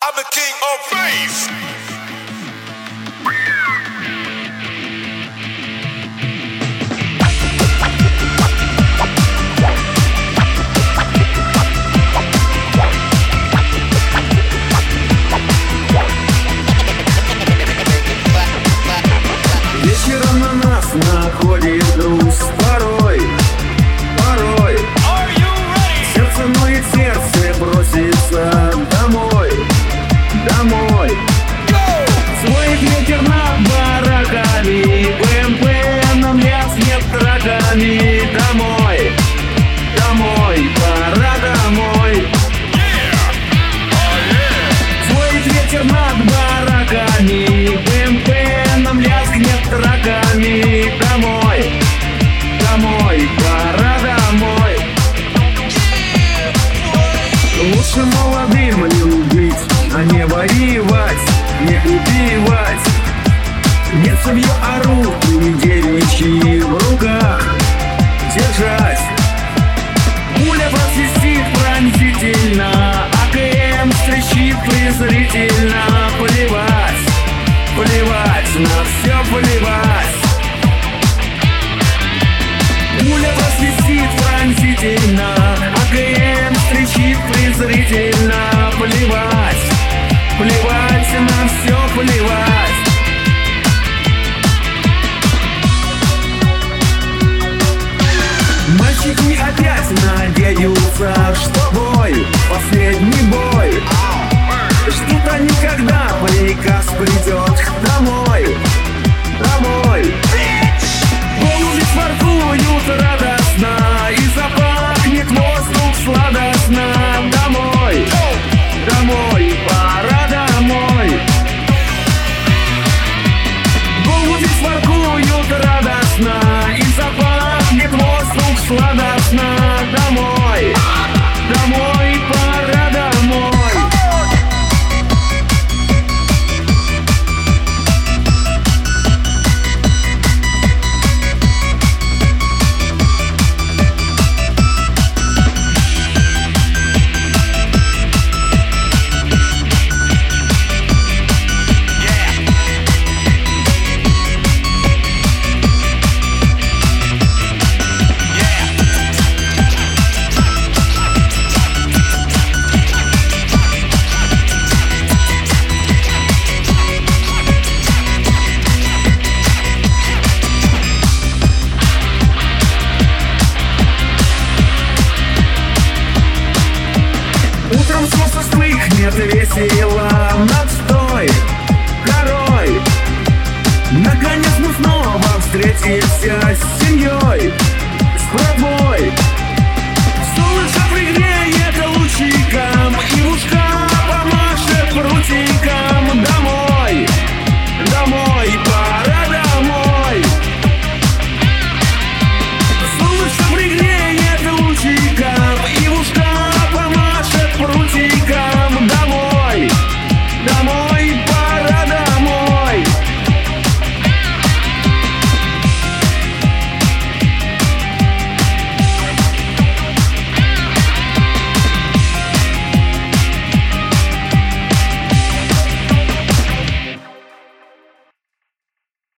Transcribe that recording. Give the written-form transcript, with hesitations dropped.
I'm the king of bass. Вечером на нас находит груз. Порой сердце ноет, сердце бросится домой. Свой ветер над бараками, БМП нам ляснет траками. Домой, пора домой. Свой ветер над бараками, БМП нам ляснет траками. Домой, пора домой. Лучше молодым любить, а не воевать, не убивать. Нет, собью оружие девичьи в руках держать. Пуля просвистит пронзительно, АКМ стрещит презрительно. Поливать, на все поливать. Пуля просвистит пронзительно, АКМ стрещит презрительно. Поливать, на все поливать. Мальчики опять надеются, что бой, последний бой. Ждут они, когда приказ придет домой. Голуби воркуют радостно, и запахнет воздух сладостно. Домой, пора домой. Голуби воркуют радостно, и запахнет воздух сладостно. Домой, пора домой. Утром солнце вспыхнет весело над той горой. Наконец мы снова встретимся с семьей, с братвой. Солнце пригреет